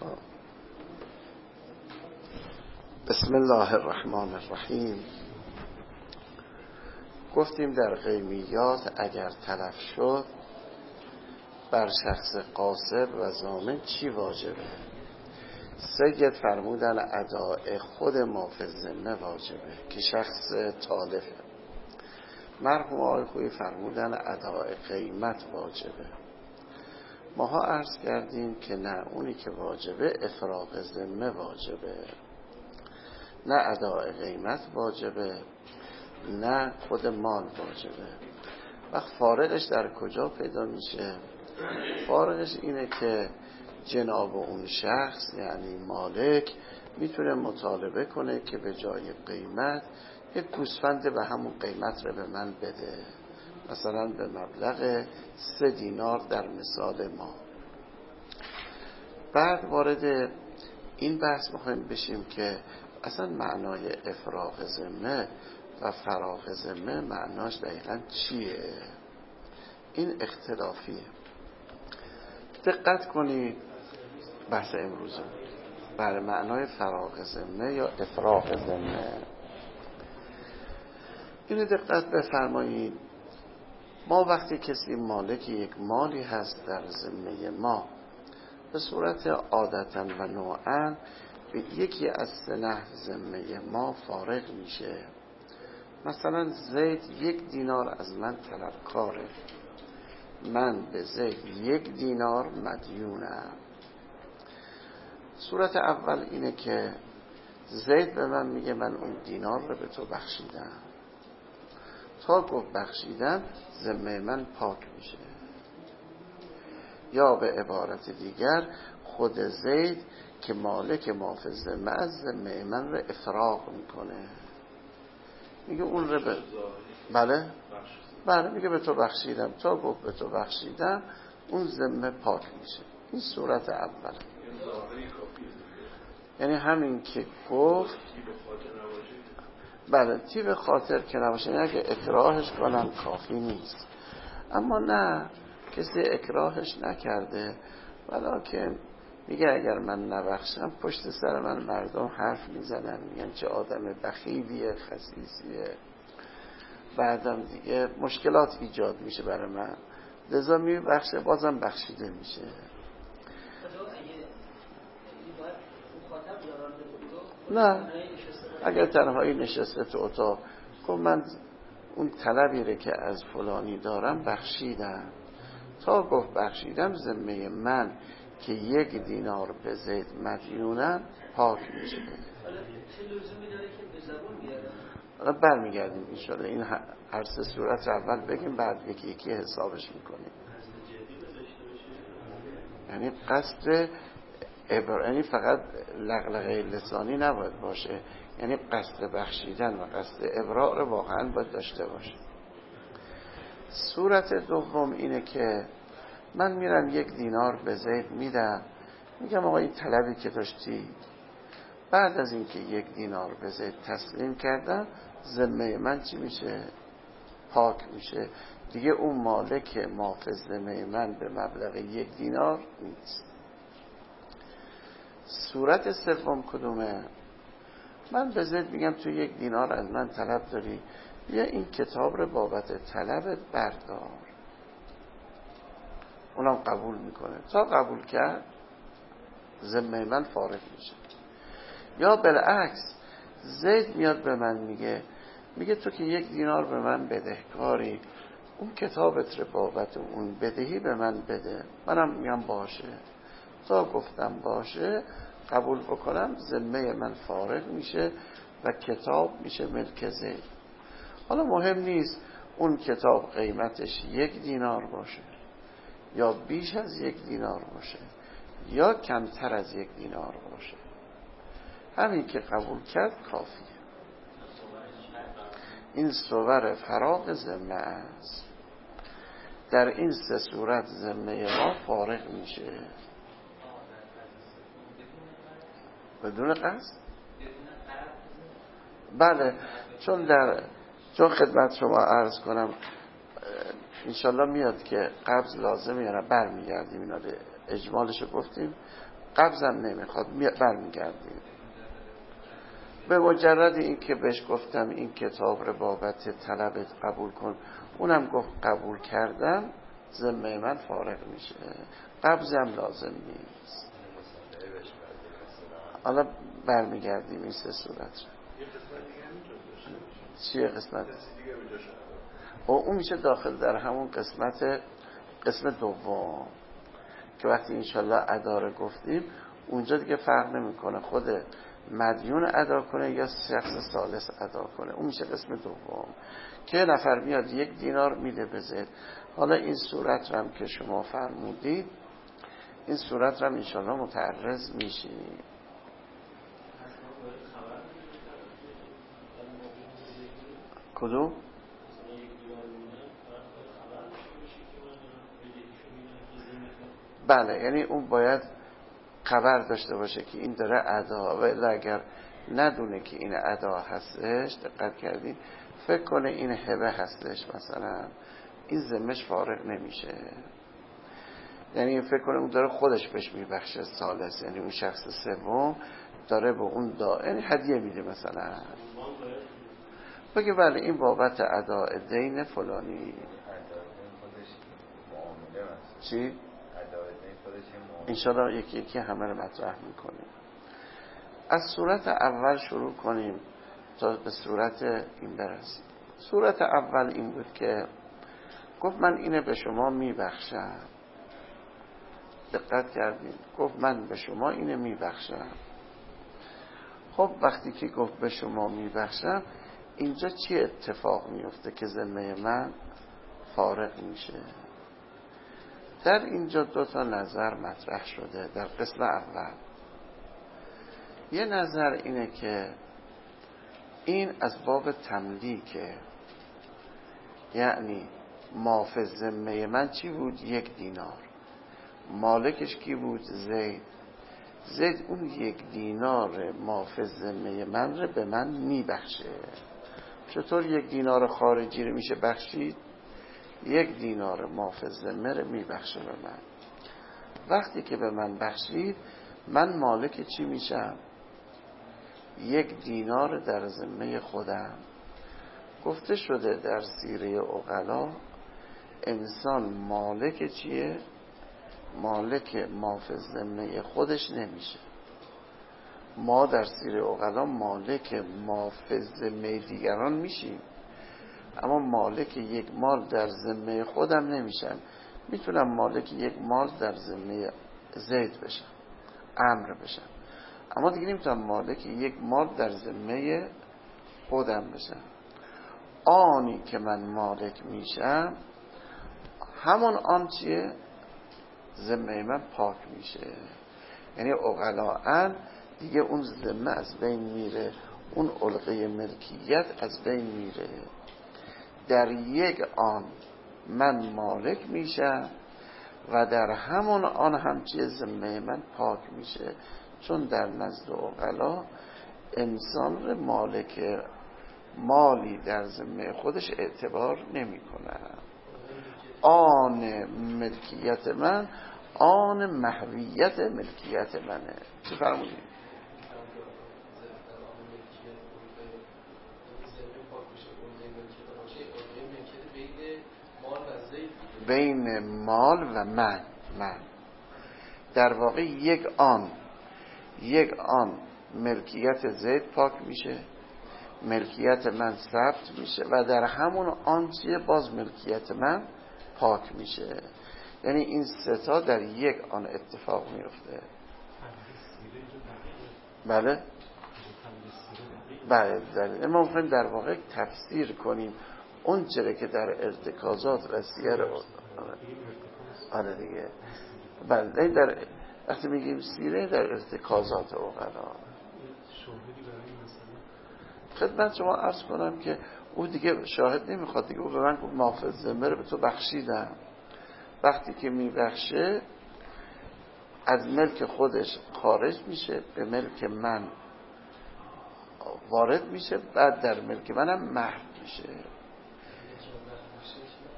بسم الله الرحمن الرحیم. گفتیم در غیمیات اگر تلف شد بر شخص قاصر و ضامن چی واجبه؟ سید فرمودن اداء خود ما فی الذمه واجبه که شخص تالفه. مرحوم آقای خویی فرمودن اداء قیمت واجبه. ماها عرض کردیم که نه، اونی که واجبه افراغ ذمه واجبه، نه اداء قیمت واجبه، نه خود مال واجبه. وقت فارقش در کجا پیدا میشه؟ فارقش اینه که جناب اون شخص یعنی مالک میتونه مطالبه کنه که به جای قیمت یک گوسفند به همون قیمت رو به من بده، مثلا به مبلغ 3 دینار در مثال ما. بعد وارد این بحث میخوایم بشیم که اصلا معنای افراغ ذمه و فراغ ذمه معناش دقیقا چیه؟ این اختلافیه. دقت کنید بحث امروز برای معنای فراغ ذمه یا افراغ ذمه اینو دقت بفرمایید. ما وقتی کسی مالک یک مالی هست در ذمه ما، به صورت عادتا و نوعا به یکی از 3 نحو ذمه ما فارغ میشه. مثلا زید 1 دینار از من طلبکاره، من به زید 1 دینار مدیونم. صورت اول اینه که زید به من میگه من اون دینار رو به تو بخشیدم. تا گفت بخشیدم ذمه من پاک میشه. یا به عبارت دیگر خود زید که مالک ما فی الذمه از ذمه من رو افراغ میکنه، میگه اون رو بله میگه به تو بخشیدم. تا گفت به تو بخشیدم اون ذمه پاک میشه. این صورت اول. یعنی همین که گفت بله تیب خاطر که نباشه، یعنی اگه اکراهش کنم کافی نیست. اما نه، کسی اکراهش نکرده ولکن میگه اگر من نبخشم پشت سر من مردم حرف میزنن، میگن چه آدم بخیلیه، خسیسیه، بعدم دیگه مشکلات ایجاد میشه برای من، لذا میبخشه بازم بخشیده میشه. نه، اگر تنهایی نشسته تو اتاق گفت من اون طلبی رو که از فلانی دارم بخشیدم، تا گفت بخشیدم ذمه من که 1 دینار به زید مدیونم پاک میشه. حالا چه لزومی داره که به زبون بیارم؟ حالا برمیگردیم انشاءالله این هر 3 صورت رو اول بگیم، بعد یکی یکی حسابش میکنیم. یعنی قصد یعنی فقط لغلغه لسانی نباید باشه، یعنی قصد بخشیدن و قصد ابراء رو واقعا باید داشته باشه. صورت دوم اینه که من میرم 1 دینار به زید میدم، میگم آقا این طلبی که داشتی، بعد از اینکه 1 دینار به زید تسلیم کردم ذمه من چی میشه؟ پاک میشه دیگه. اون مالک ما فی ذمه من به مبلغ 1 دینار نیست. صورت سوم کدومه؟ من به زید میگم تو 1 دینار از من طلب داری، بیا این کتاب رو بابت طلبت بردار. اونم قبول میکنه. تا قبول کرد ذمه من فارغ میشه. یا بالعکس زید میاد به من میگه تو که 1 دینار به من بدهکاری، اون کتابت رو بابت اون بدهی به من بده. منم میگم باشه. تا گفتم باشه قبول بکنم ذمه من فارغ میشه و کتاب میشه ملک زید. حالا مهم نیست اون کتاب قیمتش 1 دینار باشه یا بیش از 1 دینار باشه یا کمتر از 1 دینار باشه، همین که قبول کرد کافیه. این صور فراغ ذمه است. در این 3 صورت ذمه ما فارغ میشه. بدون قصد؟ بله، چون خدمت شما عرض کنم انشالله میاد که قبض لازمه یا نه، برمیگردیم اینا رو اجمالشو گفتیم، قبضم نمیخواد، برمیگردیم. به مجرد این که بهش گفتم این کتاب رو بابت طلبت قبول کن، اونم گفت قبول کردم، ذمه من فارغ میشه، قبضم لازم نیست. حالا برمیگردیم این سه صورت. چیه قسمت؟ اون میشه داخل در همون قسم دوم که وقتی انشالله ادا رو گفتیم اونجا دیگه فرق نمیکنه خود مدیون ادا کنه یا شخص ثالث ادا کنه. اون میشه قسم دوم که نفر میاد 1 دینار میده به زید. حالا این صورت رو هم که شما فرمودید، این صورت رو هم انشالله متعرض میشیم. کدوم؟ بله، یعنی اون باید خبر داشته باشه که این داره ادا، و اگر ندونه که این ادا هستش، دقت کردین، فکر کنه این هبه هستش مثلا، این ذمه‌اش فارغ نمیشه. یعنی فکر کنه اون داره خودش بهش میبخشه ثالث، یعنی اون شخص سوم داره به اون یعنی هدیه میده مثلا، بگه بله این بابت ادا دین فلانی. چی؟ انشاءالله یکی یکی همه رو مطرح میکنیم. از صورت اول شروع کنیم تا به صورت این برسیم. صورت اول این بود که گفت من اینه به شما میبخشم. دقت کردیم، گفت من به شما اینه میبخشم. خب وقتی که گفت به شما میبخشم، اینجا چی اتفاق میفته که ذمه من فارغ میشه؟ در اینجا 2 نظر مطرح شده. در قسم اول یه نظر اینه که این از باب تملیکه، یعنی ما فی ذمه من چی بود؟ 1 دینار. مالکش کی بود؟ زید اون 1 دینار ما فی ذمه من رو به من میبخشه. چطور 1 دینار خارجی رو میشه بخشید؟ 1 دینار ما فی ذمه رو میبخشه به من. وقتی که به من بخشید، من مالک چی میشم؟ 1 دینار در ذمه خودم. گفته شده در سیره عقلا انسان مالک چیه؟ مالک ما فی ذمه خودش نمیشه. ما در سیره عقلا مالک ما فی ذمه دیگران میشیم، اما مالک 1 مال در ذمه خودم نمیشم. میتونم مالک 1 مال در ذمه زید بشم، عمرو بشم، اما دیگه نمیتونم مالک 1 مال در ذمه خودم بشم. آنی که من مالک میشم، همون آن چیه؟ ذمه من پاک میشه. یعنی عقلاً دیگه اون ذمه از بین میره، اون علقه ملکیت از بین میره. در 1 آن من مالک میشم و در همون آن هم چیه؟ ذمه من پاک میشه. چون در نزد عقلا انسان رو مالک مالی در ذمه خودش اعتبار نمی کنه. آن ملکیت من، آن محویت ملکیت منه. چه فرمودیم؟ بین مال و من در واقع 1 آن ملکیت زید پاک میشه، ملکیت من ثبت میشه و در همون آن چیه؟ باز ملکیت من پاک میشه. یعنی این 3 در 1 آن اتفاق میفته. بله بله، ما میخوایم در واقع تفسیر کنیم اون چیزی که در ارتکازات و سیر آره دیگه. بله، در وقتی میگیم سیره در ارتکازات عقلا. خدمت شما عرض کنم که او دیگه شاهد نمیخواد دیگه. او به من گفت مافظ ذمه رو به تو بخشیدم. وقتی که میبخشه از ملک خودش خارج میشه، به ملک من وارد میشه، بعد در ملک منم محو میشه،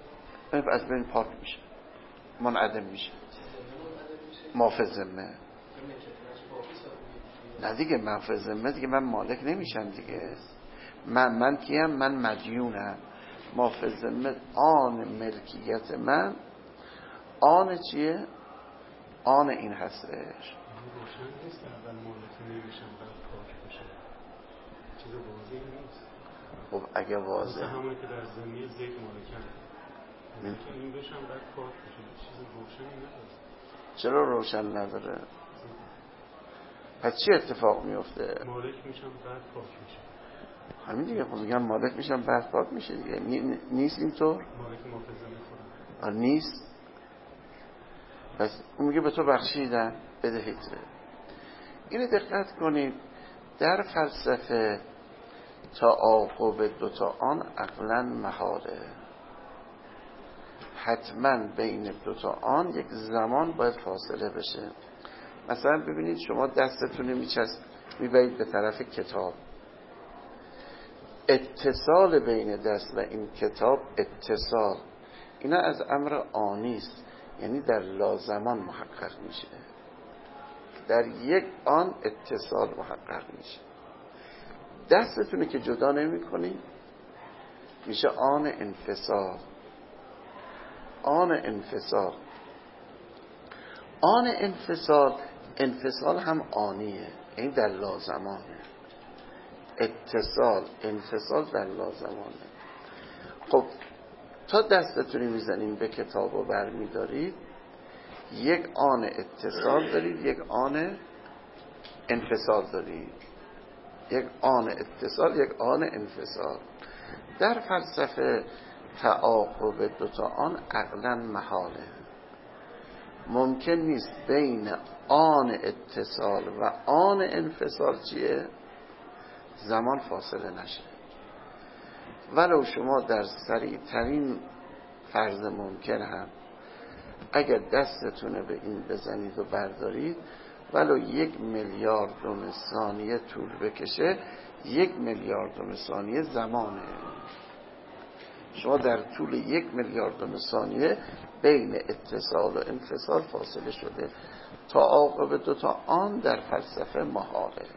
از بین پاک میشه، منعدم میشه. مافظ ذمه نه دیگه من فی ذمه دیگه من مالک نمیشم دیگه. من کیم؟ من مدیونم. ما فی ذمه آن ملکیت من آن چیه؟ آن این هستش. روشن نیست اول مالک نمیشم بعد پاک بشم، چیز واضحی نیست. خب اگه واضح همون که در زمینه زید مالکم که این بشم بعد پاک بشم، چیز روشنی نداره. چرا روشن نداره؟ پس چی اتفاق میفته؟ مالک میشم بعد پاک میشم. همین دیگه. خب میگم مالک میشم بعد پاک میشه دیگه. نیست اینطور؟ مالک محافظه میخورم نیست. پس اون میگه به تو بخشیدن بدهیت. اینو دقت کنید، در فلسفه تعاقب دوتا آن عقلا محاله. حتما بین دوتا آن یک زمان باید فاصله بشه. مثلا ببینید شما دستتون میبرید به طرف کتاب، اتصال بین دست و این کتاب اتصال، اینا از امر آنی است، یعنی در لازمان محقق میشه. در یک آن اتصال محقق میشه. دستتونه که جدا نمی کنی میشه آن انفصال. آن انفصال، آن انفصال هم آنیه، این در لازمانه. اتصال انفصال در لازمانه. خب تا دستتونی میزنین به کتاب و برمیدارید، یک آن اتصال دارید، یک آن انفصال دارید. یک آن اتصال، یک آن انفصال. در فلسفه تعاقب دوتا آن عقلا محاله. ممکن نیست بین آن اتصال و آن انفصال چیه؟ زمان فاصله نشه. ولو شما در سریع ترین فرض ممکن هم اگر دستتونه به این بزنید و بردارید، ولو 1 میلیاردم ثانیه طول بکشه، 1 میلیاردم ثانیه زمانه. شما در طول 1 میلیاردم ثانیه بین اتصال و انفصال فاصله شده. تعاقب دوتا آن در فلسفه محاله. چرا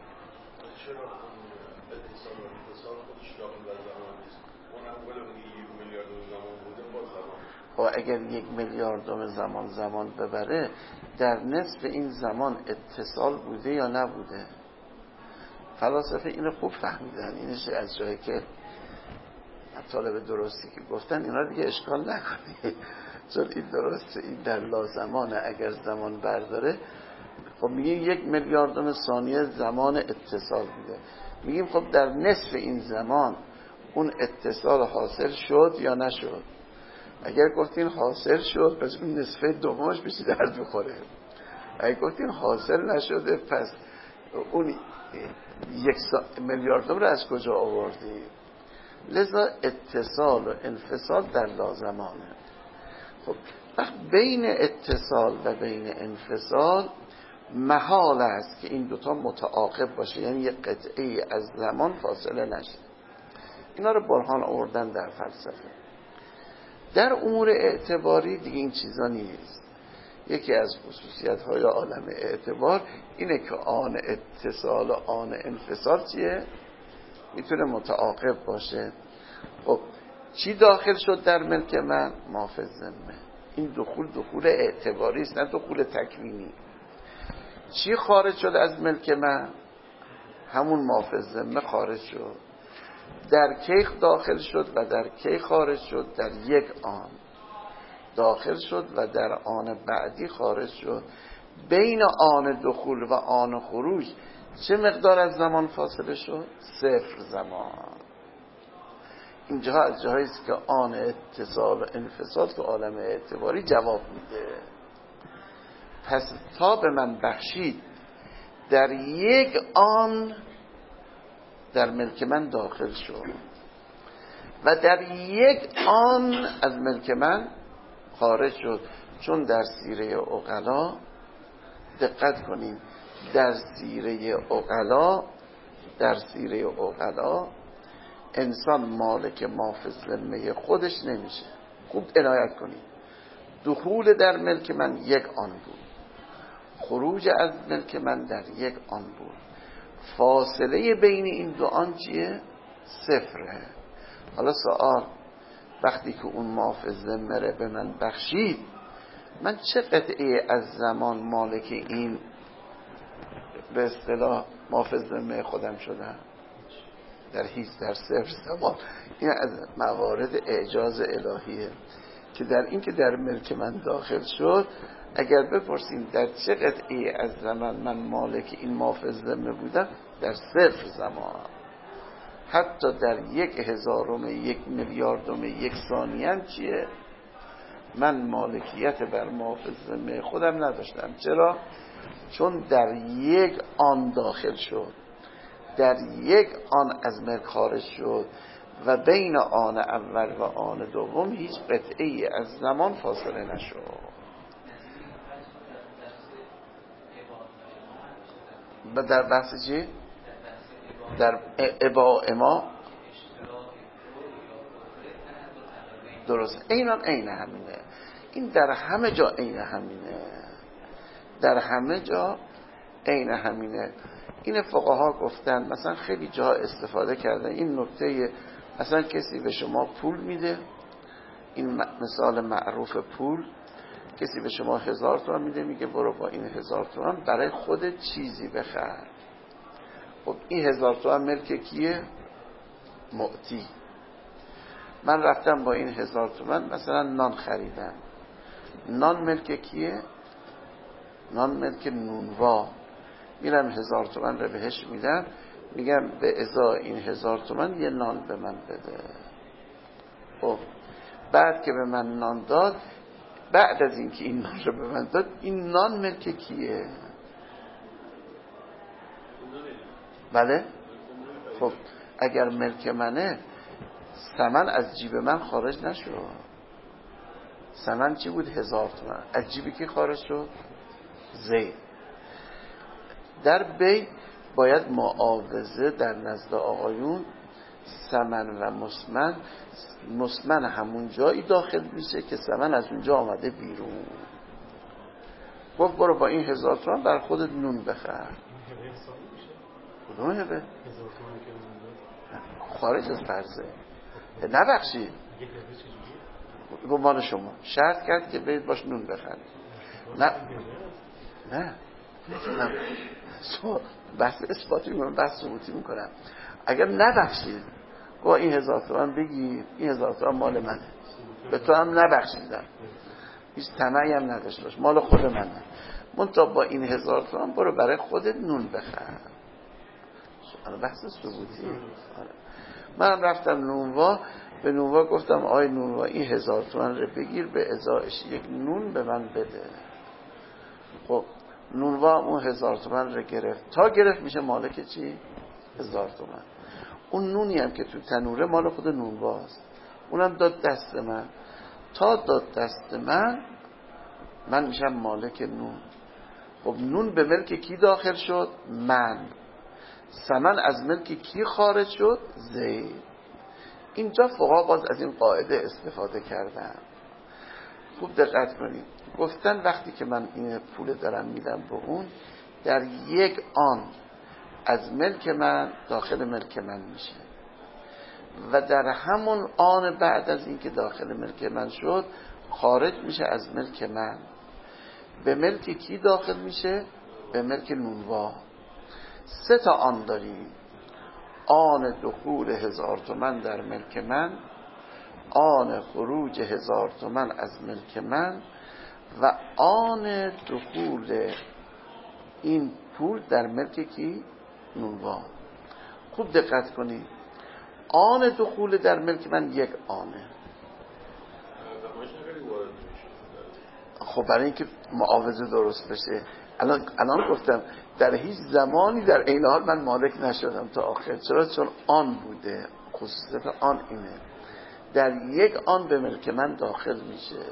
اتصال و انفصال خودش داخل در زمان نیست؟ اون هم ولو 1 میلیاردم زمان بوده با زمان. و اگر 1 میلیاردم زمان ببره، در نصف این زمان اتصال بوده یا نبوده؟ فلاسفه اینو خوب فهمیدن. اینش از جایی که طالب درستی که گفتن اینا دیگه اشکال نکنی، چون این درسته، این در لازمانه. اگر زمان برداره، خب میگیم 1 میلیاردم ثانیه زمان اتصال بوده، میگیم خب در نصف این زمان اون اتصال حاصل شد یا نشد؟ اگر گفتین حاصل شد، پس اون نصفه دومش بشه درد بخوره. اگر گفتین حاصل نشده، پس اون 1 میلیاردم رو از کجا آوردی؟ لذا اتصال و انفصال در لازمانه. خب بین اتصال و بین انفصال محال است که این دوتا متعاقب باشه، یعنی یک قطعه از زمان فاصله نشه. اینا رو برهان آوردن در فلسفه. در امور اعتباری دیگه این چیزا نیست. یکی از خصوصیت‌های عالم اعتبار اینه که آن اتصال و آن انفصال چیه؟ میتونه متعاقب باشه. خب چی داخل شد در ملک من؟ ما فی ذمه. این دخول اعتباری است، نه دخول تکوینی. چی خارج شد از ملک من؟ همون ما فی ذمه خارج شد. در کی داخل شد و در کی خارج شد؟ در یک آن داخل شد و در آن بعدی خارج شد. بین آن دخول و آن خروج چه مقدار از زمان فاصله شد؟ 0 زمان. اینجا از جاهایی است که آن اتصال و انفصال تو عالم اعتباری جواب میده. پس تا به من بخشید، در یک آن در ملک من داخل شد و در یک آن از ملک من خارج شد. چون در سیره عقلا دقت کنید، در سیره عقلا انسان مالک ما فی ذمه خودش نمیشه. خوب عنایت کنید، دخول در ملک من یک آن بود، خروج از ملک من در یک آن بود. فاصله بین این دو آن چیه؟ صفره. حالا سوال، وقتی که اون محافظ ذمه به من بخشید، من چه قطعه از زمان مالک این به اصطلاح محافظ ذمه خودم شدم؟ در هیچ، در صفر زمان. این از موارد اعجاز الهیه که در این که در ملک من داخل شد، اگر بپرسیم در چه قطعه از زمان من مالک این محافظ ذمه بودم، در صفر زمان. حتی در 1/1000 1 میلیاردم یک ثانیه هم چیه؟ من مالکیت بر محافظ ذمه خودم نداشتم. چرا؟ چون در یک آن داخل شد، در یک آن از ملک خارج شد و بین آن اول و آن دوم هیچ قطعی از زمان فاصله نشد. و در بحث چی؟ در اباء ما درست، اینان عین همینه. این در همه جا عین همینه، در همه جا عین همینه. این فقها گفتن، مثلا خیلی جا استفاده کردن این نکته. مثلا کسی به شما پول میده، این مثال معروف پول، کسی به شما 1000 تومان میده، میگه برو با این 1000 تومان برای خودت چیزی بخر. خب این 1000 تومان ملک کیه؟ معطی. من رفتم با این 1000 تومان مثلا نان خریدم. نان ملک کیه؟ نان ملک نونوا. میرم 1000 تومان رو بهش میدم، میگم به ازای این 1000 تومان یه نان به من بده. خب بعد که به من نان داد، بعد از اینکه این نان رو به من داد، این نان ملک کیه؟ بله؟ خب اگر ملک منه، ثمن از جیب من خارج نشد. ثمن چی بود؟ 1000 تومان. از جیبی که خارج شد؟ زید. در بی باید معاوضه در نزد آقایون ثمن و مسمن. مسمن همون جایی داخل میشه که ثمن از اونجا آمده بیرون. گفت برو با این 1000 تومان بر خودت نون بخر. کدوم هبه؟ خارج از فرضه. نبخشید. گفت مال شما. شرط کرد که برید باش نون بخرید. نه بحث اثباتی میکنم، بحث ثبوتی میکنم. اگر نبخشید، گفت این 1000 تومان بگیر، این 1000 تومان مال منه، به تو هم نبخشیدم، هیچ طمعی هم نداشت باش، مال خود منه، منتها با این 1000 تومان برو برای خودت نون بخر. بحث ثبوتی. من رفتم نونوا، به نونوا گفتم آی نونوا این 1000 تومان رو بگیر، به ازایش یک نون به من بده. خب نونوا اون 1000 تومان رو گرفت، تا گرفت میشه مالک چی؟ 1000 تومان. اون نونی هم که تو تنوره مال خود نونواست، اونم داد دست من. تا داد دست من میشم مالک نون. خب نون به ملک کی داخل شد؟ من. ثمن از ملک کی خارج شد؟ زید. اینجا فقها باز از این قاعده استفاده کردن. خوب دقت کنید. گفتن وقتی که من این پول دارم میدم به اون، در یک آن از ملک من داخل ملک من میشه و در همون آن بعد از اینکه داخل ملک من شد خارج میشه از ملک من. به ملک کی داخل میشه؟ به ملک نونوا. 3 تا آن داریم: آن دخول 1000 تومان در ملک من، آن خروج 1000 تومان از ملک من و آن دخول این پول در ملک کی؟ نونوا. خوب دقت کنید. آن دخول در ملک من یک آنه. خب برای اینکه معاوضه درست بشه، الان گفتم در هیچ زمانی در عین حال من مالک نشدم تا آخر. چرا؟ چون آن بوده. خصوصیت آن اینه، در یک آن به ملک من داخل میشه.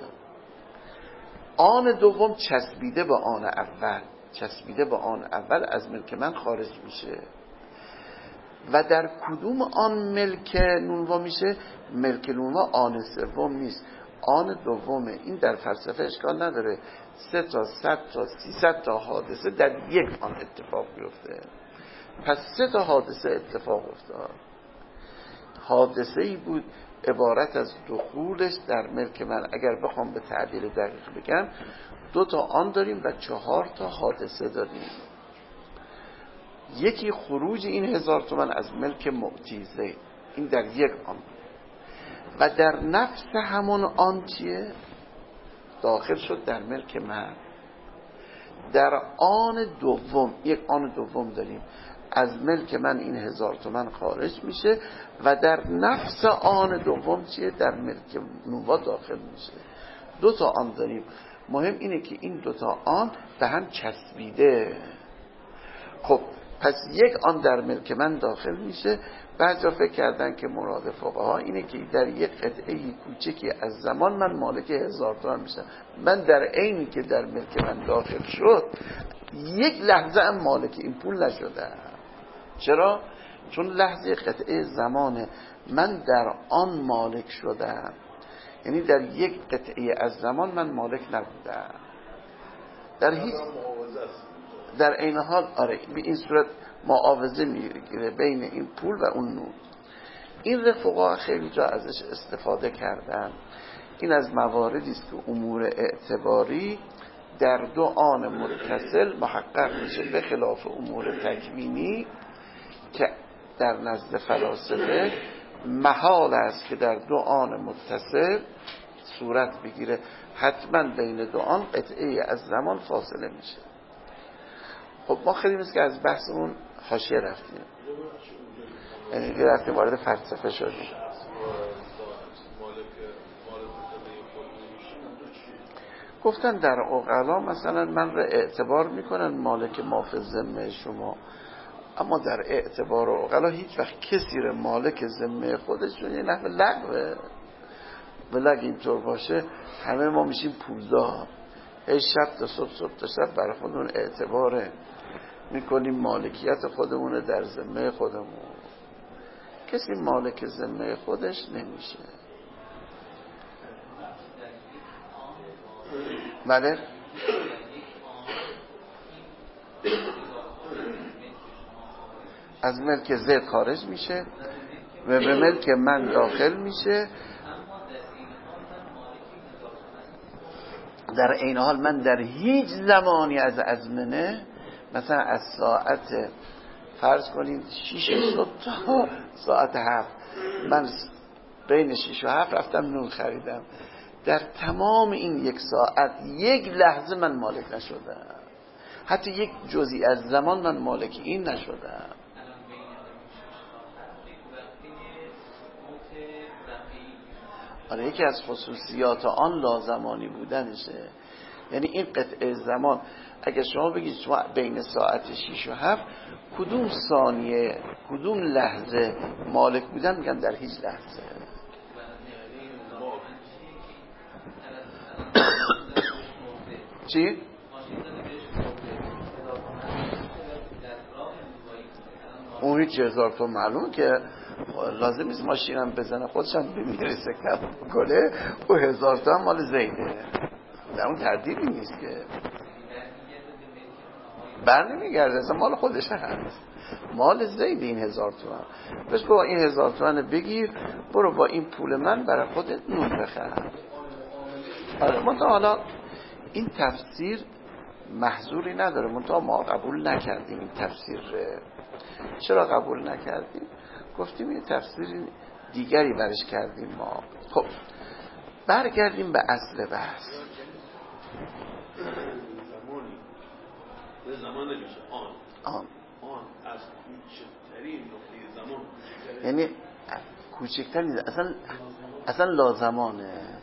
آن دوم چسبیده به آن اول، چسبیده به آن اول از ملک من خارج میشه. و در کدوم آن ملک نونوا میشه؟ ملک نونوا آن سوم نیست، آن دومه. این در فلسفه اشکال نداره. 3 تا 100 تا 300 تا حادثه در یک آن اتفاق بیفته. پس 3 تا حادثه اتفاق افتاد. حادثه ای بود عبارت از دخولش در ملک من. اگر بخوام به تعبیر دقیق بگم 2 تا آن داریم و 4 تا حادثه داریم. یکی خروج این 1000 تومان از ملک معطی زید، این در یک آن، و در نفس همون آن چیه؟ داخل شد در ملک من. در آن دوم، یک آن دوم داریم، از ملک من این 1000 تومان خارج میشه و در نفس آن دوم چیه؟ در ملک نووا داخل میشه. 2 تا آن داریم. مهم اینه که این 2 تا آن به هم چسبیده. خب پس یک آن در ملک من داخل میشه. بعضیا فکر کردن که مراد فقها اینه که در یک قطعه کوچکی از زمان من مالک 1000 تومان میشم. من در عینی که در ملک من داخل شد یک لحظه هم مالک این پول نشدم. چرا؟ چون لحظه قطعه زمان من در آن مالک شدم، یعنی در یک قطعه از زمان من مالک نبودم. در این حال آره به این صورت معاوضه میگیره بین این پول و اون نون. این رفقا خیلی جا ازش استفاده کردن. این از مواردی است که امور اعتباری در 2 آن متصل محقق میشه، به خلاف امور تکوینی که در نزد فلاسفه محال است که در 2 آن متصل صورت بگیره. حتما بین 2 آن قطعه از زمان فاصله میشه. خب ما خیلی مثل که از بحثمون حاشیه رفتیم، یعنی رفتیم وارد فلسفه شدیم. گفتن در عقلا مثلا من رو اعتبار میکنن مالک ما فی ذمه شما، اما در اعتبار عقلا هیچ وقت کسی رو مالک ذمه خودشون یه نحو لغوه. ولی اگه اینطور باشه همه ما میشیم پولدار، هی شب تا صبح، صبح تا شب برای خودمون اعتباره میکنیم، مالکیت خودمون در ذمه خودمون. کسی مالک ذمه خودش نمیشه. بله از ملک زید خارج میشه و به ملک من داخل میشه. در این حال من در هیچ زمانی از ازمنه، مثلا از ساعت فرض کنید 6 صبح تا ساعت 7 من بین 6 و 7 رفتم نون خریدم، در تمام این 1 ساعت 1 لحظه من مالک نشدم. حتی 1 جزئی از زمان من مالک این نشدم. آره یکی از خصوصیات آن لازمانی بودنشه. یعنی این قطعه زمان اگه شما بگید شما بین ساعت 6 و 7 کدوم ثانیه کدوم لحظه مالک بودن، میگن در هیچ لحظه. چی؟ اون هیچ 1000 تومان معلومه که لازم نیست ماشینم بزنه خودشم بمیرسه کنه، او 1000 تومان مال زیده، در اون تردیدی نیست که بر نمیگرده، اصلا مال خودش هست، مال زید این 1000 تومان. بس با این 1000 تومان بگیر برو با این پول من برای خودت نون بخر. آره منتها حالا این تفسیر محظوری نداره، منتها ما قبول نکردیم این تفسیر. چرا قبول نکردیم؟ گفتیم این تفسیر دیگری برش کردیم ما. خب برگردیم به اصل بحث. زمان نمیشه آن از کوچکترین نقطه زمان کوچکترین، یعنی کوچکترین اصلا لازمانه،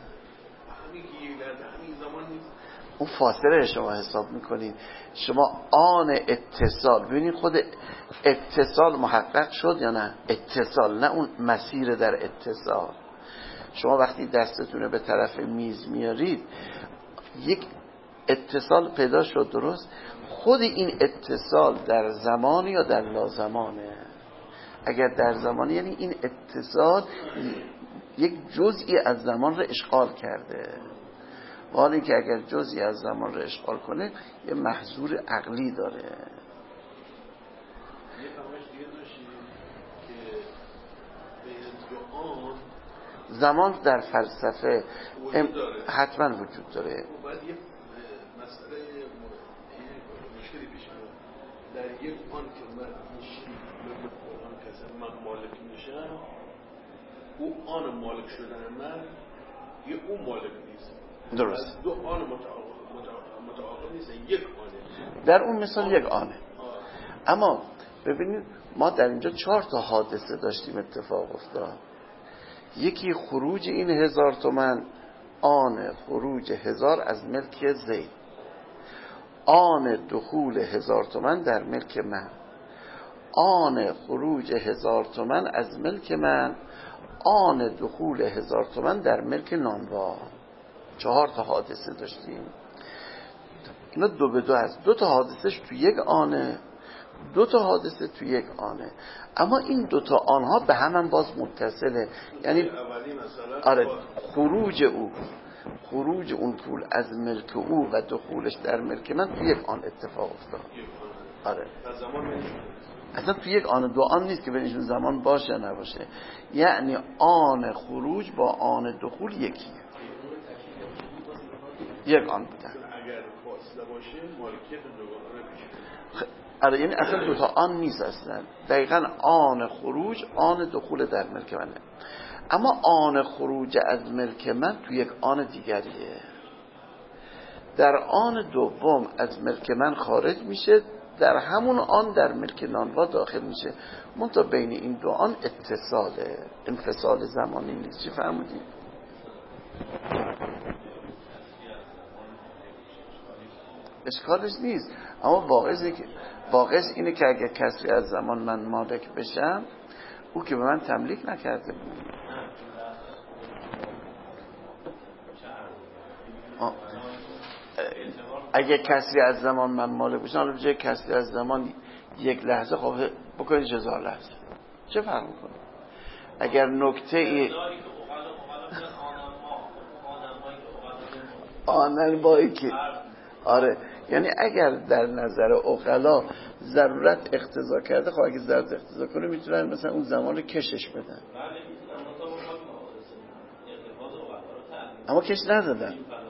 همین زمان نیست. اون فاصله شما حساب میکنید. شما آن اتصال ببینید خود اتصال محقق شد یا نه؟ اتصال نه اون مسیر در اتصال. شما وقتی دستتونه به طرف میز میارید یک اتصال پیدا شد، درست؟ خود این اتصال در زمانی یا در لازمانه؟ اگر در زمانی یعنی این اتصال یک جزئی از زمان رو اشغال کرده. حالی که اگر جزئی از زمان رو اشغال کنه یه محظور عقلی داره. یه فرمایش دیگه داشتیم که بین دو آن زمان در فلسفه وجود داره. حتما وجود داره. باید یه مسئله مشکلی پیش میاد در یک آن که من این شیء به قرآن کسی من مالک میشم، او آن مالک شدن من یه اون مالک نیست. درست. دو آن متعاقب نیست، یک آنه. در اون مثال یک آنه. اما ببینید ما در اینجا 4 تا حادثه داشتیم اتفاق افتاد. یکی خروج این 1000 تومان، آن خروج 1000 از ملک زید، آن دخول 1000 تومان در ملک من، آن خروج 1000 تومان از ملک من، آن دخول 1000 تومان در ملک نانوا. 4 تا حادثه داشتیم. اینا 2 به 2 هست. 2 تا حادثش تو یک آنه، 2 تا حادثه تو یک آنه. اما این 2 تا آنها به هم باز متصله. یعنی آره خروج اون پول از ملک او و دخولش در ملک من تو یک آن اتفاق افتاد. آره. اصلا تو یک آن 2 آن نیست که بینشون زمان باشه نباشه. یعنی آن خروج با آن دخول یکیه. یک آن بودن. اگر فاصله باشه مالکیت دوگانه میشه. آره یعنی اصلا 2 تا آن نیست اصلا. دقیقاً آن خروج آن دخول در ملک منه. اما آن خروج از ملک من تو یک آن دیگریه. در آن دوم از ملک من خارج میشه، در همون آن در ملک نانوا داخل میشه. منتها بین این 2 آن اتصاله، انفصال زمانی نیست. چی فرمودید؟ اشکالش نیست. اما واقعش اینه که اگر کسی از زمان من مالک بشم، او که به من تملیک نکرده بود. اگه کسی از زمان من مالک بشه، حالا بجای کسی از زمان یک لحظه خب بکنید 1000 لحظه، چه فرق میکنه؟ اگر نکته ای آنن بایی که آره، یعنی اگر در نظر عقلا ضرورت اقتضا کرده، خب اگه ضرورت اقتضا کنه میتونن مثلا اون زمان رو کشش بدن. اما کش ندادن.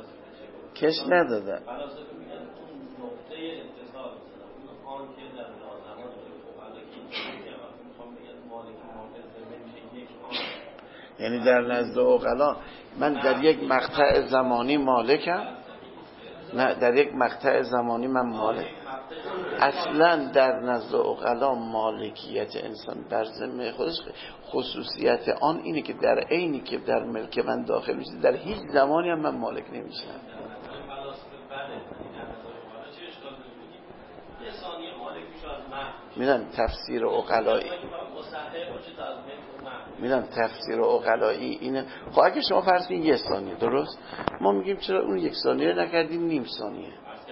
یعنی در نزد عقلا من در یک مقطع زمانی مالکم، نه در یک مقطع زمانی من مالک. اصلا در نزد عقلا مالکیت انسان بر ذمه خودش، خصوصیت آن اینه که در عینی که در ملک من داخل میشه، در هیچ زمانی هم من مالک نمیشم. میدونم تفسیر عقلایی اینه. خب اگه شما فرض کنید 1 ثانیه، درست؟ ما میگیم چرا اون 1 ثانیه نکردیم نیم ثانیه؟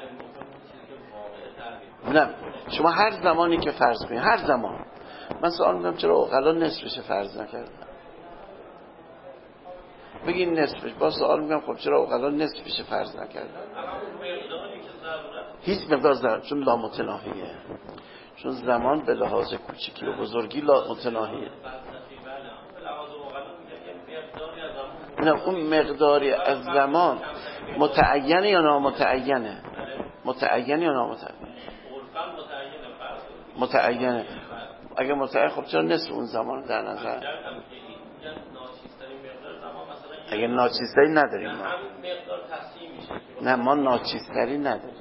نه، شما هر زمانی که فرض کنید، هر زمان، من سوال میکنم چرا عقلا نصفش فرض نکردن؟ بگین نصفش. با سوال میکنم خب چرا عقلا نصفش فرض نکردن؟ هیچ مقدار ضرر، چون لامتناهیه، چون زمان به لحاظ کوچکی و بزرگی لامتناهیه. اون مقداری از زمان متعینه یا نامتعینه؟ متعینه یا نامتعینه؟ متعینه. اگه متعین خب چرا نصف اون زمان در نظر؟ اگه ناچیزتری نداریم ما. نه ما ناچیزتری نداریم.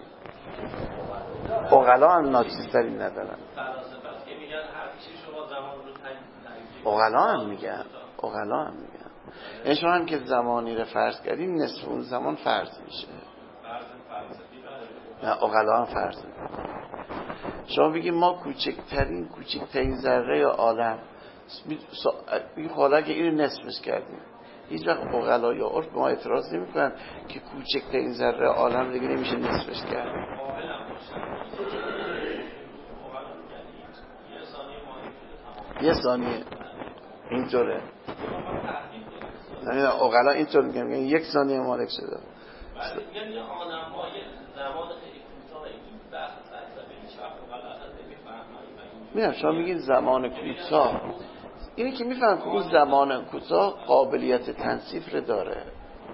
عقلا هم ناچیزتری ندارن. عقلا هم میگن. یعنی شما هم که زمانی رو فرض کردیم، نصف اون زمان فرض میشه. نه عقلا هم فرض میکنه. شما بگید ما کوچکترین ذره عالم، بگید حالا اگه اینو نصفش کردیم، هیچ وقت عقلا یا عرف به ما اعتراض نمی کنن که کوچکترین ذره عالم دیگه نمیشه نصفش کرد. یه ثانیه اینطوره. نه عقلا اینطور میگن 1 ثانیه مالک شده. یعنی آدم‌ها یه زمان خیلی کوتاه این بحث فلسفه هیچ وقت غلط نمی‌فهمن. میگم شما میگین زمان کوتاه، اینی که میفهم که این زمان کوتاه قابلیت تنصیف رو داره.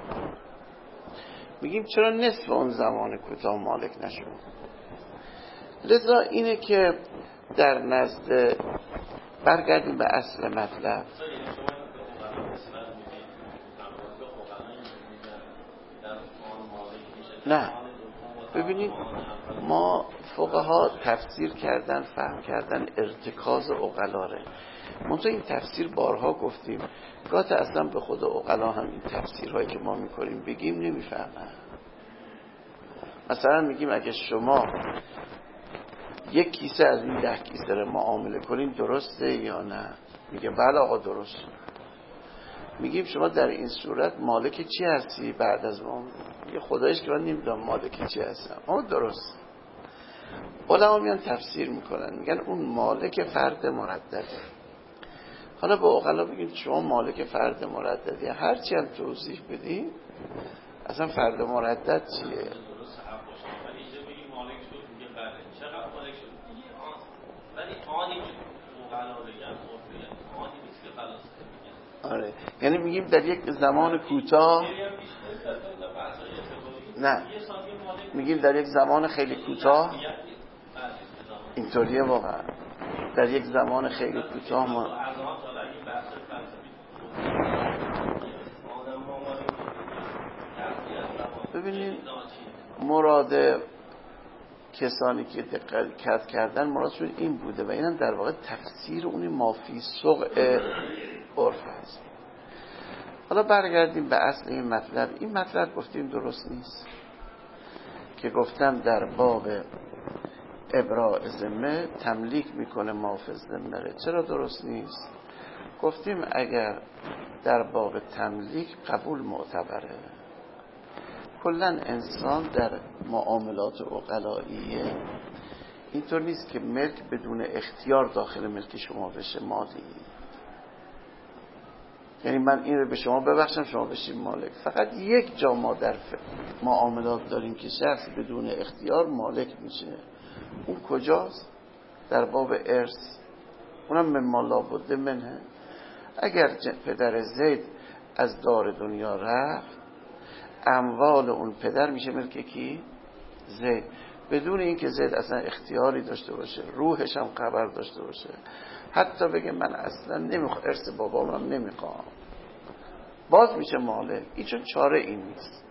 میگیم چرا نصف اون زمان کوتاه مالک نشد؟ لذا اینه که در نزد برگردیم به اصل مطلب. نه ببینید، ما فقها تفسیر کردن، فهم کردن ارتکاز عقلاره. منتها این تفسیر بارها گفتیم گاه اصلا به خود عقلا هم این تفسیرهایی که ما میکنیم بگیم نمیفهمن. مثلا میگیم اگه شما یک کیسه از این 10 کیسه رو معامله کنین درسته یا نه؟ میگه بله آقا درست. میگیم شما در این صورت مالک چی هستی بعد از ما؟ میگه خدایش که من نمیدونم مالک چی هستم. اما درست. علما میان تفسیر میکنن، میگن اون مالک فرد مردده. حالا به عقلا بگیم شما مالک فرد مرددی، هرچی هم توضیح بدیم اصلا فرد مردد چیه؟ آره، یعنی میگیم در یک زمان کوتاه، نه میگیم در یک زمان خیلی کوتاه اینطوریه واقعا، در یک زمان خیلی کوتاه ما ببینید مراد کسانی که دقت کردن مرادشون این بوده و اینم در واقع تفسیر اونی مافی سوء عرف است. حالا برگردیم به اصل این مطلب. این مطلب گفتیم درست نیست که گفتم در باب ابراء ذمه تملیک میکنه مافی ذمه. چرا درست نیست؟ گفتیم اگر در باب تملیک قبول معتبره. کلن انسان در معاملات عقلائیه اینطور نیست که ملک بدون اختیار داخل ملک شما بشه مالی. یعنی من این رو به شما ببخشم شما بشید مالک. فقط یک جا ما در معاملات داریم که شخص بدون اختیار مالک میشه. اون کجاست؟ در باب ارث. اونم مما لابد منه. اگر پدر زید از دار دنیا رفت، اموال اون پدر میشه ملک کی؟ زید، بدون اینکه زید اصلا اختیاری داشته باشه، روحش هم خبر داشته باشه، حتی بگه من اصلا نمیخوام ارث بابامم نمیخوام، باز میشه مالک. این چون چاره این نیست.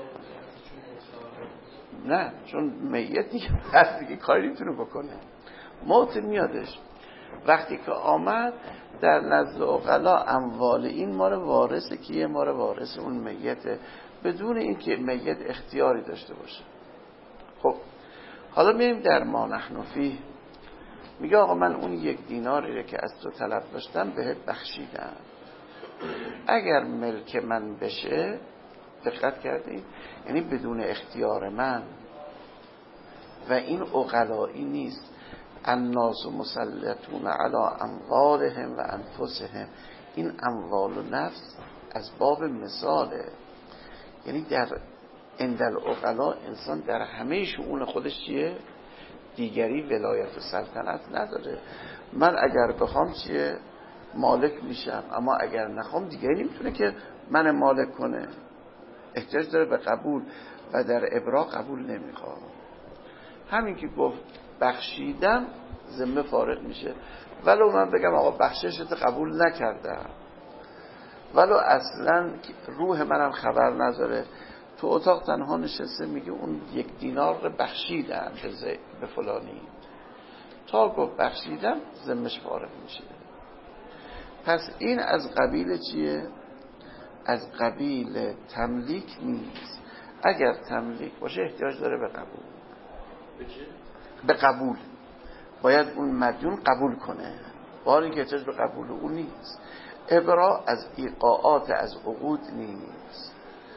نه چون میت دیگه هست دیگه کاری نمیتونه بکنه. موت میادش. وقتی که آمد در نزد عقلا اموال این ما رو وارث کیه؟ ما رو وارث اون میته، بدون اینکه میت اختیاری داشته باشه. خب حالا میریم در ما نحن فیه. میگه آقا من اون 1 دیناری که از تو طلب داشتم بهت بخشیدم. اگر ملک من بشه، دقت کردید، یعنی بدون اختیار من، و این عقلایی نیست. الناس مسلطون علی اموالهم و انفسهم. این اموال و نفس از باب مثاله. یعنی در عند العقلا انسان در همه شؤون خودش چیه؟ دیگری ولایت و سلطنت نداره. من اگر بخوام چیه؟ مالک میشم، اما اگر نخوام دیگری نمیتونه که من مالک کنه. احتیاج داره به قبول و در ابرا قبول نمیخواد. همین که گفت بخشیدم ذمه فارغ میشه، ولو من بگم آقا بخششت قبول نکردم، ولو اصلا روح منم خبر نداره، تو اتاق تنها نشسته میگه اون 1 دینار رو بخشیدم به فلانی، تا گفت بخشیدم ذمهش فارغ میشه. پس این از قبیل چیه؟ از قبیل تملیک نیست. اگر تملیک باشه احتیاج داره به قبول. به قبول باید اون مدیون قبول کنه، با اینکه احتیاج به قبول اون نیست. ابرا از ایقاعات از عقود نیست.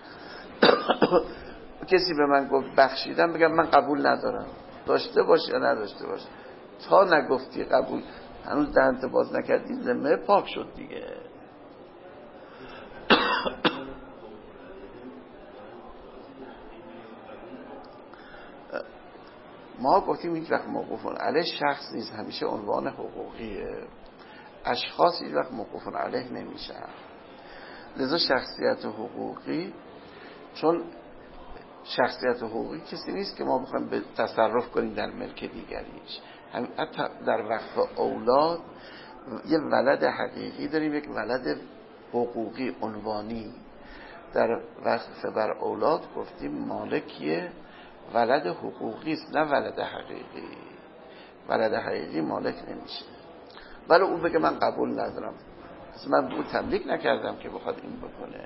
کسی به من گفت بخشیدم بگم من قبول ندارم، داشته باش یا نداشته باش، تا نگفتی قبول هنوز دهنت باز نکردی ذمه پاک شد دیگه. ما گفتیم هیچ وقت موقوف علیه شخص نیست، همیشه عنوان حقوقیه. اشخاص هیچ وقت موقوف علیه نمیشن. لذا شخصیت حقوقی، چون شخصیت حقوقی کسی نیست که ما بخوایم به تصرف کنیم در ملک دیگریش. حتی در وقف اولاد یه ولد حقیقی داریم، یک ولد حقوقی عنوانی. در وقف بر اولاد گفتیم مالکیه، ولد حقوقی است نه ولد حقیقی. ولد حقیقی مالک نمیشه، ولی اون بگه من قبول ندارم، اصلا من اون تملیک نکردم که بخواد این بکنه.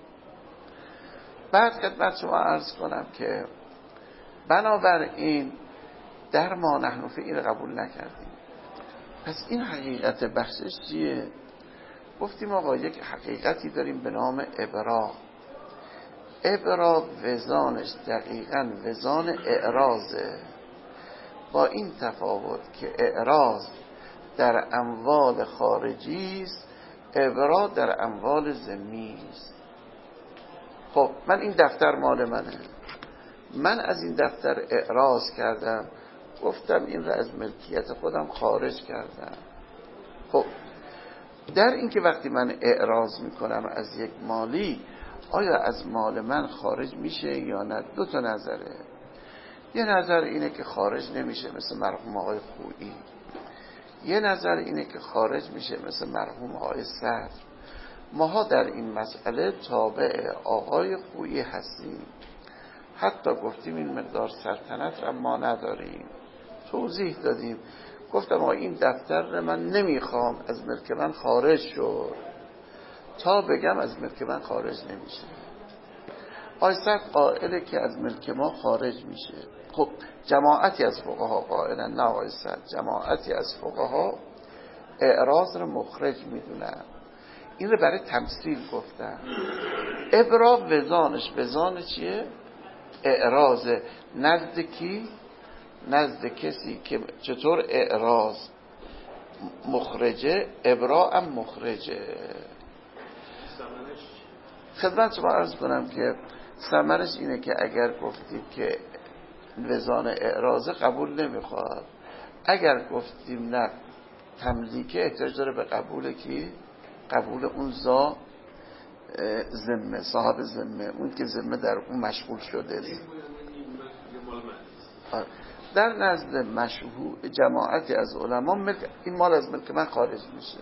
بعد خدمت شما عرض کنم که بنابراین در ما نحن این قبول نکردیم. پس این حقیقت بخشش چیه؟ گفتیم آقا یک حقیقتی داریم به نام ابرا. ابرا وزانش دقیقاً وزان اعراضه، با این تفاوت که اعراض در اموال خارجی است، ابرا در اموال ذمی است. خب من این دفتر مال منه، من از این دفتر اعراض کردم، گفتم این را از ملکیت خودم خارج کردم. خب در این که وقتی من اعراض میکنم از یک مالی، آیا از مال من خارج میشه یا نه؟ دو تا نظره. یه نظر اینه که خارج نمیشه، مثل مرحوم آقای خویی. یه نظر اینه که خارج میشه، مثل مرحوم آقای صدر. ماها در این مسئله تابع آقای خویی هستیم. حتی گفتیم این مقدار سلطنت را ما نداریم، توضیح دادیم. گفتم آقا این دفتر من نمیخوام، از ملک من خارج شد، تا بگم از ملک من خارج نمیشه. آقای صدر قائله که از ملک ما خارج میشه. خب جماعتی از فقها قائلن، نه آقای صدر، جماعتی از فقها اعراض رو مخرج میدونن. این رو برای تمثیل گفتن. ابرا وزانش وزان چیه؟ اعراض. نزد کی؟ نزد کسی که چطور اعراض مخرجه، ابرا هم مخرجه. خدمت شما عرض کنم که ثمرش اینه که اگر گفتید که وزان اعراض قبول نمیخواد، اگر گفتیم نه تملیکه، احتیاج داره به قبول کی؟ قبول اون ذمه، صاحب ذمه، اون که ذمه در اون مشغول شده. در نزد مشهور جماعتی از علما این مال از ملک من خارج میشه.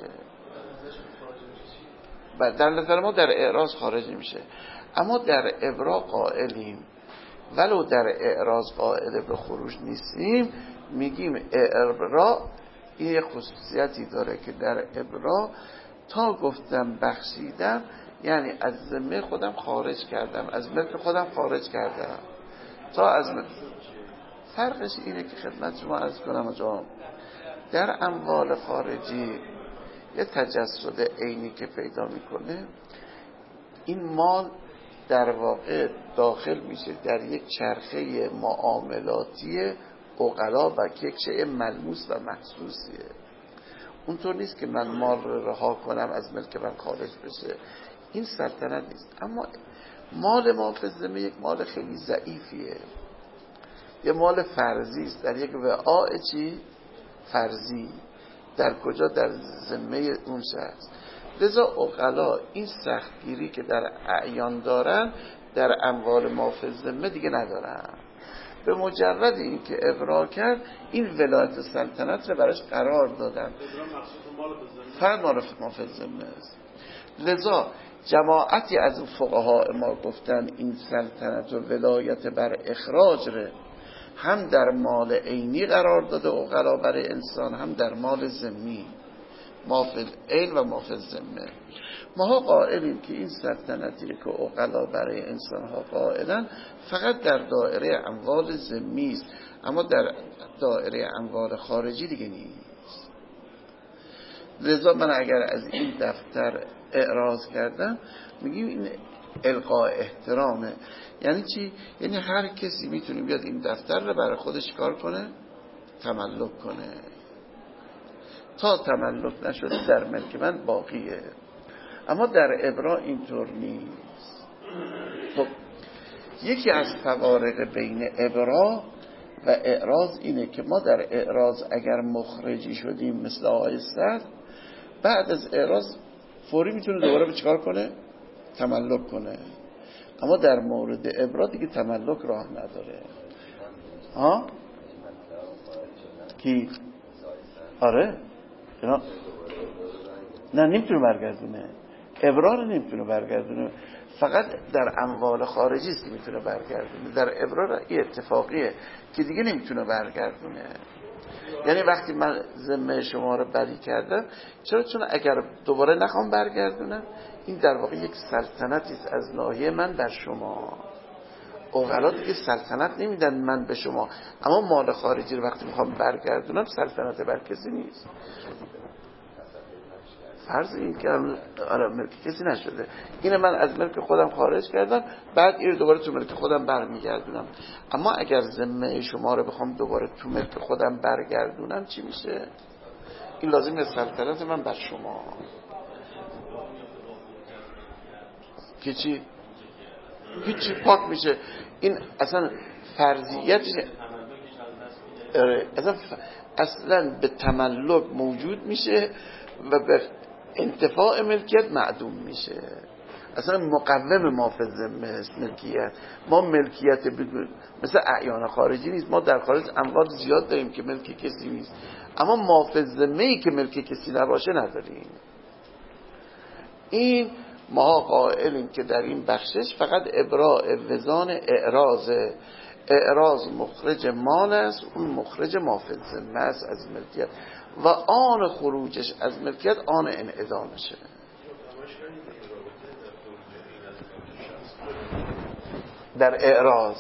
در نظر ما در اعراض خارج میشه، اما در ابرا قائلیم. ولو در اعراض قائل به خروج نیستیم، میگیم ابرا این خصوصیتی داره که در ابرا تا گفتم بخشیدم، یعنی از ذمه خودم خارج کردم، از ملک خودم خارج کردم. تا از فرقش اینه که خدمت شما عرض کنم آجام، در اموال خارجی یه تجسد عینی که پیدا میکنه، این مال در واقع داخل میشه در یک چرخه معاملاتی عقلا و یک شیء ملموس و محسوسیه. اونطور نیست که من مال رو رها کنم از ملک من خارج بشه، این سلطنت نیست. اما مال ما فی ذمه یک مال خیلی ضعیفیه، یه مال فرضی است، در یک وعاء چی؟ فرضی. در کجا؟ در ذمه اون شخص. لذا عقلا این سختگیری که در اعیان دارن در اموال ما فی ذمه دیگه ندارن. به مجرد این که ابرا کرد، این ولایت سلطنت رو براش قرار دادن، فقط ما فی ذمه است. لذا جماعتی از فقها ما گفتن این سلطنت و ولایت بر اخراج رو هم در مال عینی قرار داده عقلا برای انسان، هم در مال ذمی، ما فی العین و ما فی الذمه. ما قائلیم که این سلطنتی که عقلا برای انسان ها قائلن فقط در دایره اموال ذمی است، اما در دایره اموال خارجی دیگه نیست. لذا من اگر از این دفتر اعراض کردم، میگیم این القاء احترامه. یعنی چی؟ یعنی هر کسی میتونه بیاد این دفتر رو برای خودش کار کنه، تملک کنه. تا تملک نشده در ملک من باقیه. اما در ابرا اینطور نیست. خب یکی از فوارق بین ابرا و اعراض اینه که ما در اعراض اگر مخرجی شدیم مثل آقای صدر، بعد از اعراض فوری میتونه دوباره به چیکار کنه؟ تملک کنه. اما در مورد ابرا دیگه تملک راه نداره. ها؟ کی؟ آره نه نمیتونه برگردونه. ابرا رو نمیتونه برگردونه، فقط در اموال خارجی است که میتونه برگردونه. در ابرا این اتفاقیه که دیگه نمیتونه برگردونه. یعنی وقتی من ذمه شما رو بری کردم، چرا؟ چون اگر دوباره نخوام برگردونم، این در واقع یک سلطنتی است از ناحیه من بر شما. اوغلا دیگه سلطنت نمیدن من به شما، اما مال خارجی رو وقتی میخوام برگردونم سلطنت بر کسی نیست. فرض این که ملک کسی نشده، اینه من از ملک خودم خارج کردم، بعد این دوباره تو ملک خودم برمیگردونم. اما اگر ذمه شما رو بخوام دوباره تو ملک خودم برگردونم چی میشه؟ این لازمه سلطنت من بر شما. که چی؟ هیچی پاک میشه. این اصلا فرضیتش اصلا به تملک موجود میشه و به انتفاع ملکیت معدوم میشه. اصلا مقوم ما فی الذمه است ملکیت. ما ملکیت بدون مثل اعیان خارجی نیست. ما در خارج اموال زیاد داریم که ملک کسی نیست، اما ما فی الذمه ای که ملک کسی نباشه نداریم. این ما قائلیم که در این بخشش فقط ابراء وزان اعراض مخرج مال است، اون مخرج ما فی الذمه است از ملکیت، و آن خروجش از ملکیت آن انعدامشه. در اعراض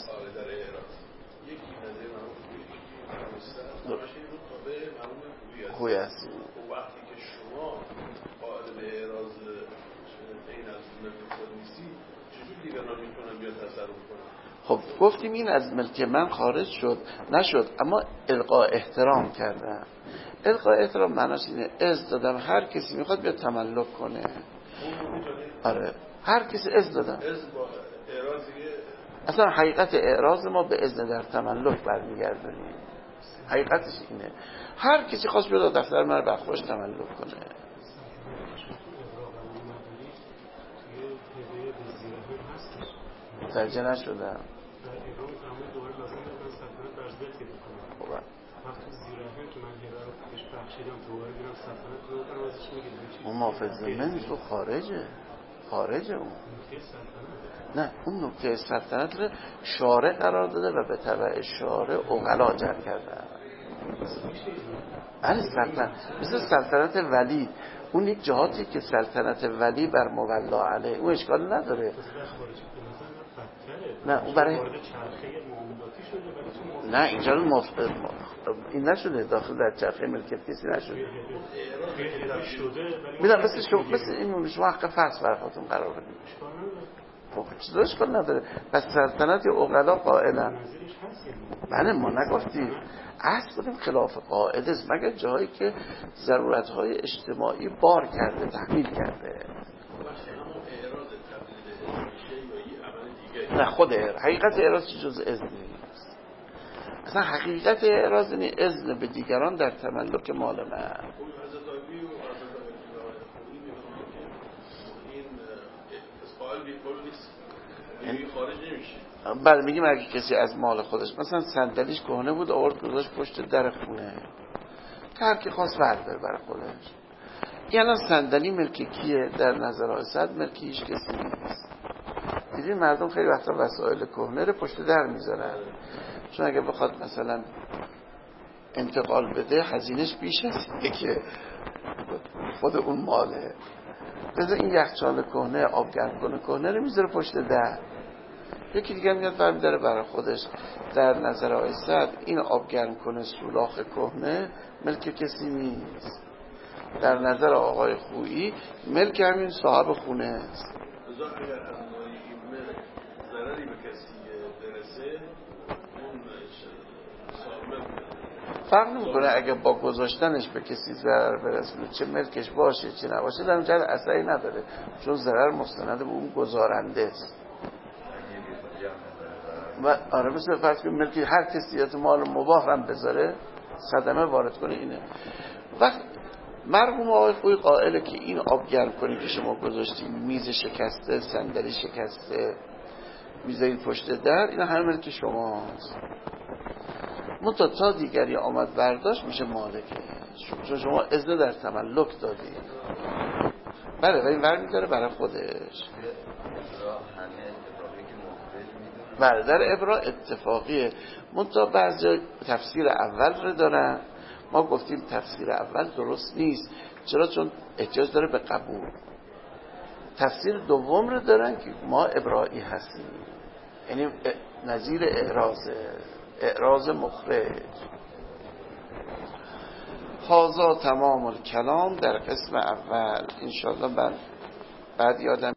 خوی هستی. وقتی که شما قائل به اعراض این از ملک خود نیستی، چجور دیگران میتونن بیاد تصرف کنن؟ خب گفتیم این از ملک من خارج نشد، اما القا احترام کردم. القا احترام معناش اینه اذن دادم هر کسی میخواد بیاد تملک کنه. آره هر کسی اذن دادم. اصلا حقیقت اعراض ما به اذن در تملک برمیگردونیم. حقیقتش اینه هر کسی خواست بیاد دفتر من رو بخوش تملک کنه. متوجه نشدم. اون محافظ ذمه نیست، خارجه اون. نه اون نکته سلطنت رو شارع قرار داده و به تبع شارع عقلا جر کرده. بله سلطنت مثل سلطنت ولی، اون یک جهاتی که سلطنت ولی بر مولا علیه اون اشکال نداره. نه اون برای نه اینجا این نشده، داخل در چرخه ملکیت کسی نشده. میدونم مثل این شما حق فرض بر خودتون قرار بدید. خب چیزا اشکال نداره. پس سلطنت عقلا قائلن. بله ما نگفتیم اصل بودیم خلاف قاعده است مگر جایی که ضرورت‌های اجتماعی بار کرده، تحمیل کرده. نه خود حقیقت اعراض جز اذن نیست. اصلا حقیقت اعراض اینه اذن به دیگران در تملک مال من. بله میگیم اگه کسی از مال خودش مثلا صندلیش کهنه بود آورد گذاشت پشت در خونه، هر کی خواست برداره برای خودش. یعنی صندلی ملک کیه؟ در نظر آسد ملک هیچ کسی نیست. دیدین مردم خیلی وقتا وسایل کهنه رو پشت در میذارن، چون اگه بخواد مثلا انتقال بده هزینه‌اش بیش از اینه که خود اون ماله. مثلا این یخچال کهنه، آبگرم کنه کهنه رو میذاره پشت در، یکی دیگه میاد برمی‌داره برای خودش. در نظر آیسد این آبگرم کنه سولاخ کهنه ملک کسی نیست. در نظر آقای خویی ملک همین صاحب خونه است. اگر از نوعی این ملک ضرری به کسی برسه اون صاحب فرق نمی‌کنه اگه با گذاشتنش به کسی ضرر برسه چه ملکش باشه چه نباشه، در اونجا اثری نداره، چون ضرر مستند به اون گذارنده است. آره مثل فرض کنیم ملکی هر کسی از مال مباح هم بذاره صدمه وارد کنه. اینه وقت مرحوم آقای خویی قائله که این آب گرم کنی که شما گذاشتین میز شکسته، صندلی شکسته، میذارید پشت در، اینا همه ملک شماست. منتها تا دیگری آمد برداشت میشه مالکه، چون شما اذن در تملک دادید. بله ولی برمی‌داره برای خودش. بله در ابراء اتفاقیه. منتها بعضی تفسیر اول رو دارن، ما گفتیم تفسیر اول درست نیست. چرا؟ چون احتیاج داره به قبول. تفسیر دوم رو دارن که ما ابرائی هستیم، یعنی نظیر اعراض مخرج. هذا تمام الکلام در قسم اول. انشاءالله بعد یادم